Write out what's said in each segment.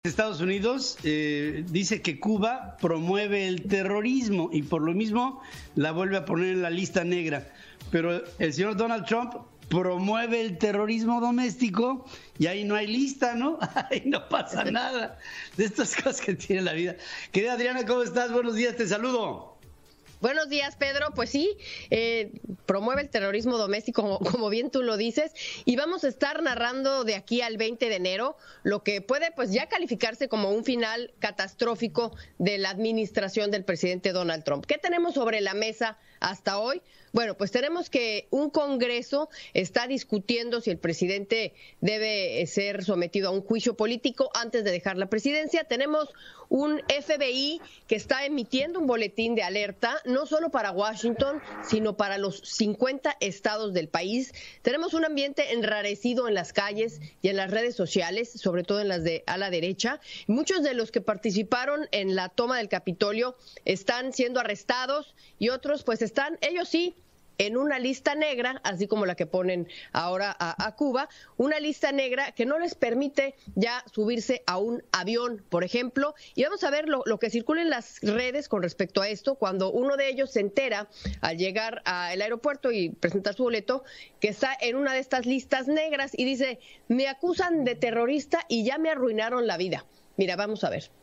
Estados Unidos dice que Cuba promueve el terrorismo y por lo mismo la vuelve a poner en la lista negra. Pero el señor Donald Trump promueve el terrorismo doméstico y ahí no hay lista, ¿no? Ahí no pasa nada de estas cosas que tiene la vida. Querida Adriana, ¿cómo estás? Buenos días, te saludo. Buenos días, Pedro. Pues sí, promueve el terrorismo doméstico, como bien tú lo dices, y vamos a estar narrando de aquí al 20 de enero lo que puede pues ya calificarse como un final catastrófico de la administración del presidente Donald Trump. ¿Qué tenemos sobre la mesa hasta hoy? Bueno, pues tenemos que un Congreso está discutiendo si el presidente debe ser sometido a un juicio político antes de dejar la presidencia. Tenemos un FBI que está emitiendo un boletín de alerta, no solo para Washington, sino para los 50 estados del país. Tenemos un ambiente enrarecido en las calles y en las redes sociales, sobre todo en las de a la derecha. Muchos de los que participaron en la toma del Capitolio están siendo arrestados y otros pues están, ellos sí, en una lista negra, así como la que ponen ahora a Cuba, una lista negra que no les permite ya subirse a un avión, por ejemplo. Y vamos a ver lo que circula en las redes con respecto a esto, cuando uno de ellos se entera al llegar al aeropuerto y presentar su boleto, que está en una de estas listas negras y dice, me acusan de terrorista y ya me arruinaron la vida. Mira, vamos a ver.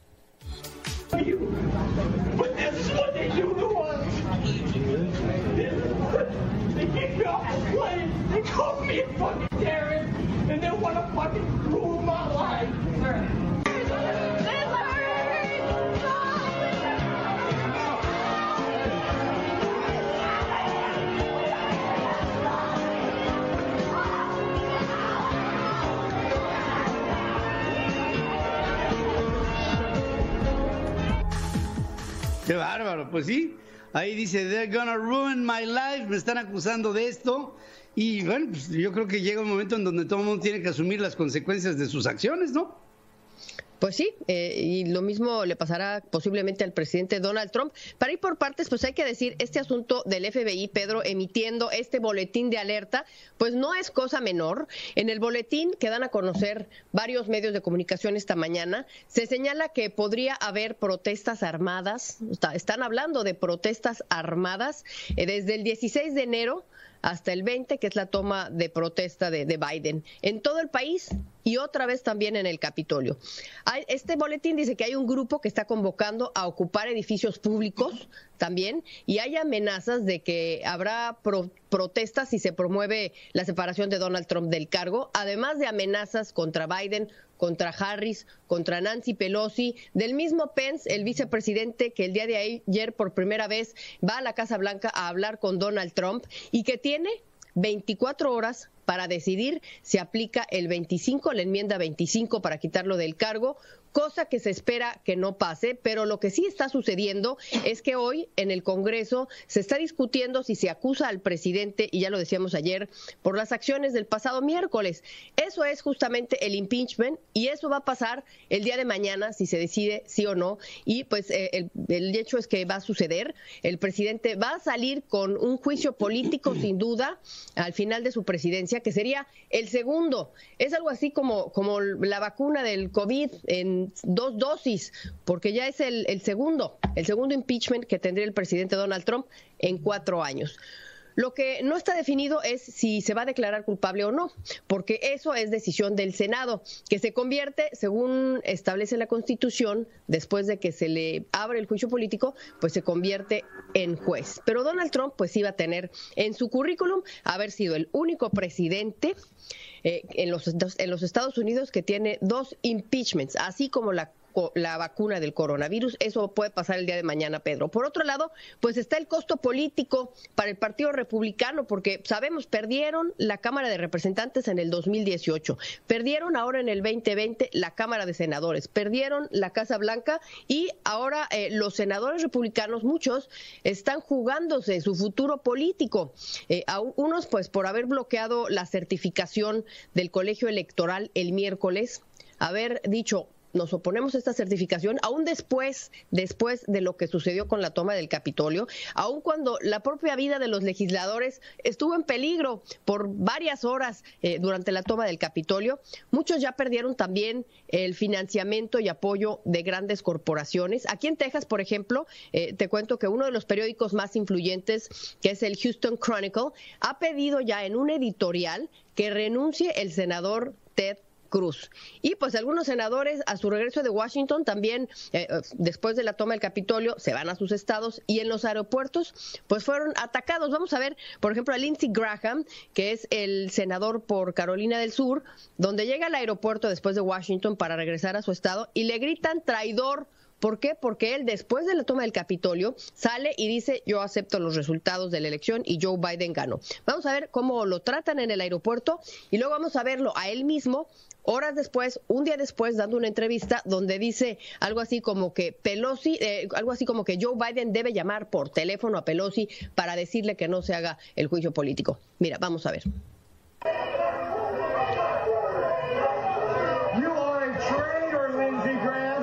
They kicked me off the plane. They called me a fucking terrorist, and they want to fucking ruin my life. Qué bárbaro, pues sí. Ahí dice, they're gonna ruin my life, me están acusando de esto. Y bueno, pues yo creo que llega un momento en donde todo el mundo tiene que asumir las consecuencias de sus acciones, ¿no? Pues sí, y lo mismo le pasará posiblemente al presidente Donald Trump. Para ir por partes, pues hay que decir, este asunto del FBI, Pedro, emitiendo este boletín de alerta, pues no es cosa menor. En el boletín que dan a conocer varios medios de comunicación esta mañana, se señala que podría haber protestas armadas, están hablando de protestas armadas desde el 16 de enero hasta el 20, que es la toma de protesta de Biden, en todo el país y otra vez también en el Capitolio. Este boletín dice que hay un grupo que está convocando a ocupar edificios públicos también y hay amenazas de que habrá protestas si se promueve la separación de Donald Trump del cargo, además de amenazas contra Biden, contra Harris, contra Nancy Pelosi, del mismo Pence, el vicepresidente que el día de ayer por primera vez va a la Casa Blanca a hablar con Donald Trump y que tiene 24 horas para decidir si aplica el 25, la enmienda 25 para quitarlo del cargo, cosa que se espera que no pase, pero lo que sí está sucediendo es que hoy en el Congreso se está discutiendo si se acusa al presidente, y ya lo decíamos ayer, por las acciones del pasado miércoles. Eso es justamente el impeachment y eso va a pasar el día de mañana si se decide sí o no, y pues el hecho es que va a suceder. El presidente va a salir con un juicio político sin duda al final de su presidencia, que sería el segundo. Es algo así como la vacuna del COVID en 2 dosis, porque ya es el segundo impeachment que tendría el presidente Donald Trump en 4 años. Lo que no está definido es si se va a declarar culpable o no, porque eso es decisión del Senado, que se convierte, según establece la Constitución, después de que se le abre el juicio político, pues se convierte en juez. Pero Donald Trump pues iba a tener en su currículum haber sido el único presidente en los Estados Unidos que tiene 2 impeachments, así como la vacuna del coronavirus. Eso puede pasar el día de mañana, Pedro. Por otro lado, pues está el costo político para el Partido Republicano, porque sabemos, perdieron la Cámara de Representantes en el 2018, perdieron ahora en el 2020 la Cámara de Senadores, perdieron la Casa Blanca y ahora los senadores republicanos, muchos, están jugándose su futuro político. A unos, pues, por haber bloqueado la certificación del colegio electoral el miércoles, haber dicho nos oponemos a esta certificación, aún después de lo que sucedió con la toma del Capitolio, aún cuando la propia vida de los legisladores estuvo en peligro por varias horas durante la toma del Capitolio. Muchos ya perdieron también el financiamiento y apoyo de grandes corporaciones. Aquí en Texas, por ejemplo, te cuento que uno de los periódicos más influyentes, que es el Houston Chronicle, ha pedido ya en un editorial que renuncie el senador Ted Cruz. Y pues algunos senadores a su regreso de Washington también, después de la toma del Capitolio, se van a sus estados y en los aeropuertos pues fueron atacados. Vamos a ver, por ejemplo, a Lindsey Graham, que es el senador por Carolina del Sur, donde llega al aeropuerto después de Washington para regresar a su estado y le gritan traidor. ¿Por qué? Porque él, después de la toma del Capitolio, sale y dice, yo acepto los resultados de la elección y Joe Biden ganó. Vamos a ver cómo lo tratan en el aeropuerto y luego vamos a verlo a él mismo, horas después, un día después, dando una entrevista donde dice algo así como que Joe Biden debe llamar por teléfono a Pelosi para decirle que no se haga el juicio político. Mira, vamos a ver. You are a traitor, Lindsey Graham.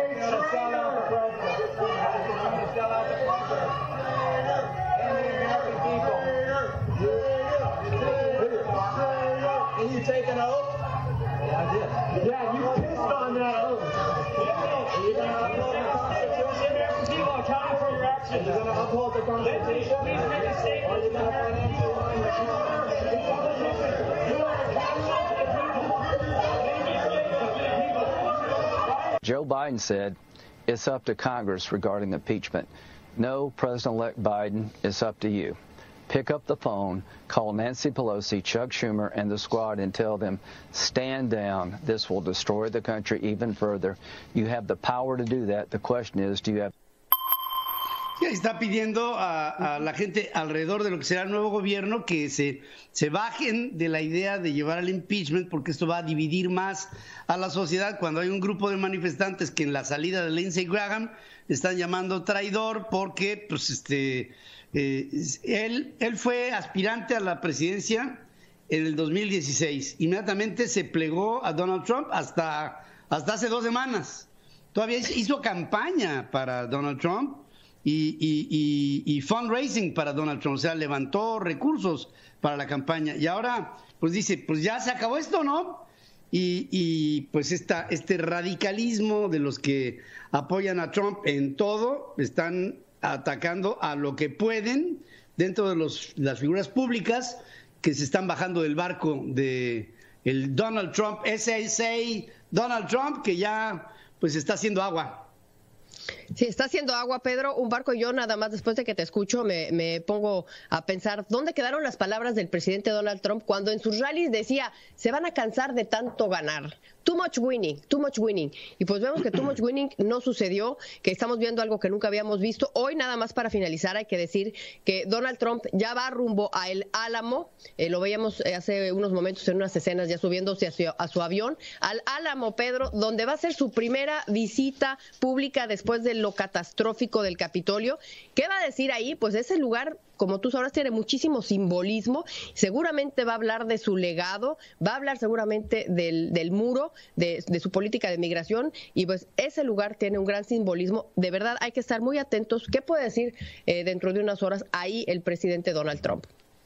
And you take an oath? Yeah, I did. Yeah, you pissed on that oath. You're going to uphold the Constitution? The American people are counting for your actions. You're going to uphold the Constitution? Please make a statement. Or you're going to financially line the Constitution? You are a counsel to the people. Joe Biden said it's up to Congress regarding impeachment. No, President-elect Biden, it's up to you. Pick up the phone, call Nancy Pelosi, Chuck Schumer, and the squad and tell them, stand down. This will destroy the country even further. You have the power to do that. The question is, do you have... Está pidiendo a la gente alrededor de lo que será el nuevo gobierno que se bajen de la idea de llevar al impeachment, porque esto va a dividir más a la sociedad cuando hay un grupo de manifestantes que en la salida de Lindsey Graham están llamando traidor porque pues él fue aspirante a la presidencia en el 2016. Inmediatamente se plegó a Donald Trump hasta hace 2 semanas. Todavía hizo campaña para Donald Trump y fundraising para Donald Trump. O sea, levantó recursos para la campaña. Y ahora, pues dice, pues ya se acabó esto, ¿no? Y pues este radicalismo de los que apoyan a Trump en todo, están atacando a lo que pueden dentro de las figuras públicas que se están bajando del barco de el Donald Trump, Donald Trump, que ya pues está haciendo agua. Sí, está haciendo agua, Pedro. Un barco. Yo nada más después de que te escucho me pongo a pensar dónde quedaron las palabras del presidente Donald Trump cuando en sus rallies decía, se van a cansar de tanto ganar. Too much winning, too much winning. Y pues vemos que too much winning no sucedió, que estamos viendo algo que nunca habíamos visto. Hoy, nada más para finalizar, hay que decir que Donald Trump ya va rumbo a El Álamo. Lo veíamos hace unos momentos en unas escenas ya subiéndose a su avión. Al Álamo, Pedro, donde va a ser su primera visita pública después de lo catastrófico del Capitolio. ¿Qué va a decir ahí? Pues ese lugar, como tú sabrás, tiene muchísimo simbolismo. Seguramente va a hablar de su legado, va a hablar seguramente del muro, de su política de migración, y pues ese lugar tiene un gran simbolismo. De verdad hay que estar muy atentos. ¿Qué puede decir dentro de unas horas ahí el presidente Donald Trump?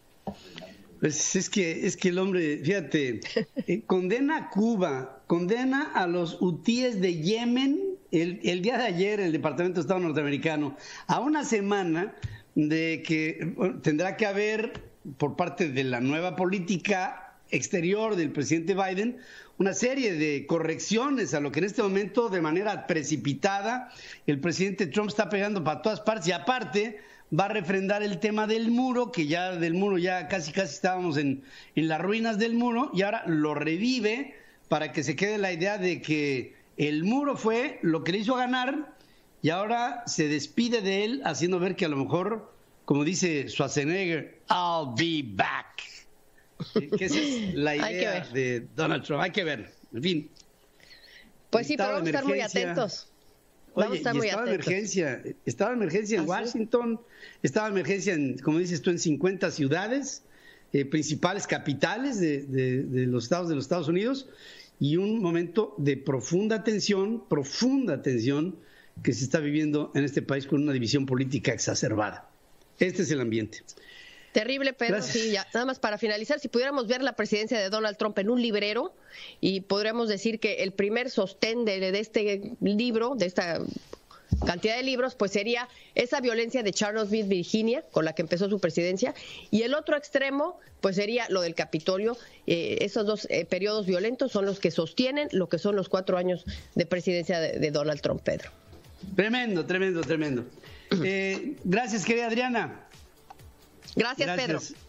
Pues es que el hombre, fíjate, condena a Cuba, condena a los hutíes de Yemen. El día de ayer el Departamento de Estado norteamericano, a una semana de que tendrá que haber por parte de la nueva política exterior del presidente Biden una serie de correcciones a lo que en este momento de manera precipitada el presidente Trump está pegando para todas partes, y aparte va a refrendar el tema del muro, que ya del muro ya casi estábamos en las ruinas del muro, y ahora lo revive para que se quede la idea de que el muro fue lo que le hizo ganar, y ahora se despide de él haciendo ver que a lo mejor, como dice Schwarzenegger, I'll be back. Que esa es la idea de Donald Trump. Hay que ver, en fin. Pues sí, pero vamos a estar muy atentos. Oye, estaba emergencia en Washington, estaba emergencia en, como dices tú, en 50 ciudades, principales capitales de los estados Unidos, y un momento de profunda tensión que se está viviendo en este país con una división política exacerbada. Este es el ambiente. Terrible, Pedro. Gracias. Sí, ya, nada más para finalizar, si pudiéramos ver la presidencia de Donald Trump en un librero, y podríamos decir que el primer sostén de este libro, de esta cantidad de libros, pues sería esa violencia de Charlottesville, Virginia, con la que empezó su presidencia, y el otro extremo, pues sería lo del Capitolio. Esos dos periodos violentos son los que sostienen lo que son los 4 años de presidencia de Donald Trump, Pedro. Tremendo. Gracias, querida Adriana. Gracias, Pedro.